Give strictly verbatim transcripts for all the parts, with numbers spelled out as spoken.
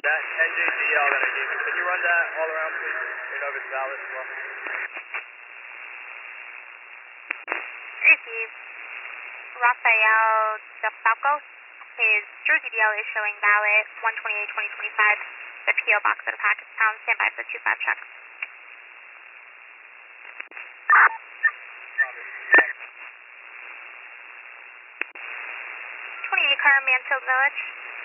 that N J D L that I gave you, can you run that all around, please? You know if it's valid as well. Receive. Rafael DeFalco. His Jersey D L is showing valid one twenty-eight twenty twenty-five. The P O box at the package pound. Stand by for two five check. twenty-eight car, Mansfield Village.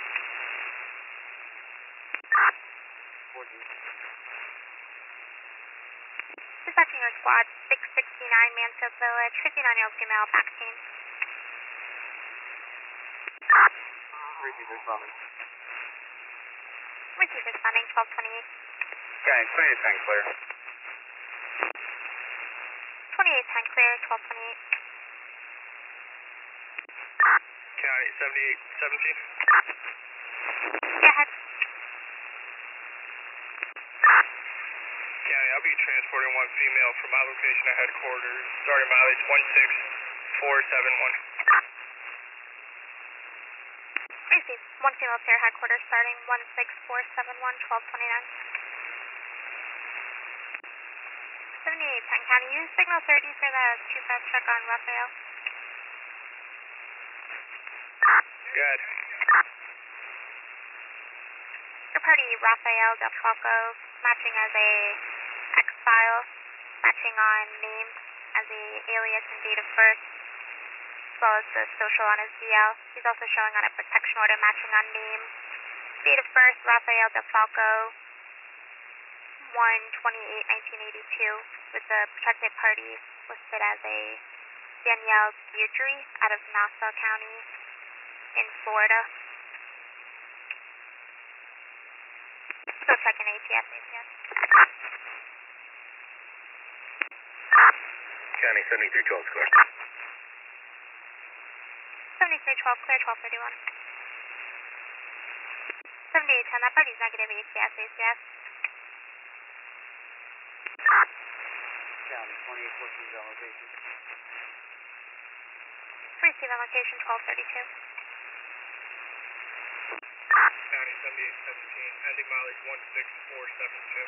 Dispatching your squad, six sixty-nine Mansfield Village, fifty-nine year old female, back scene. Receiver responding. Receiver responding, twelve twenty-eight. County, twenty-eight ten clear. twenty-eight ten clear, twelve twenty-eight. County, seventy-eight seventeen. Go ahead. County, I'll be transporting one female from my location at headquarters, starting mileage one six four seven one. Receive. One female to your headquarters, starting one six four seven one, twelve twenty-nine. seventy-eight ten County, use signal thirty for the two five check on Rafael. Good. Your party, Rafael DeFalco, matching as a X-file, matching on name as a alias and date of birth, as well as the social on his D L. He's also showing on a protection order matching on name, date of birth, Rafael DeFalco, one twenty-eight nineteen eighty-two, with the protected party listed as a Danielle Guidry out of Nassau County in Florida. Still checking A T S, A T S. County, seventy-three twelve clear. seventy-three twelve clear, twelve thirty-one. seventy-eight ten, that party's negative A T S, A T S. County, twenty-eight fourteen on location. Receive on location, twelve thirty-two. County, seventy-eight seventeen, ending mileage one six four seven two.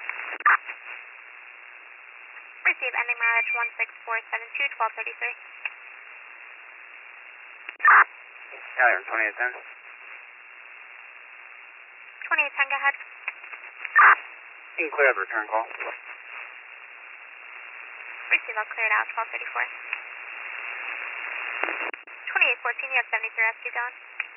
Receive, ending mileage one six four seven two, twelve thirty-three. County, twenty-eight ten. twenty-eight ten, go ahead. You can clear up return call. Receive, I'll clear it out, twelve thirty-four. twenty-eight fourteen, you have seventy-three rescue going.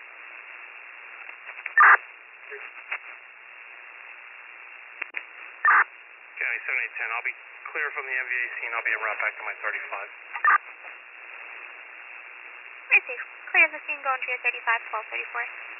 County, seventy-eight ten, I'll be clear from the M V A scene, I'll be en route back to my thirty-five. Receive, clear the scene, going to your thirty-five, twelve thirty-four.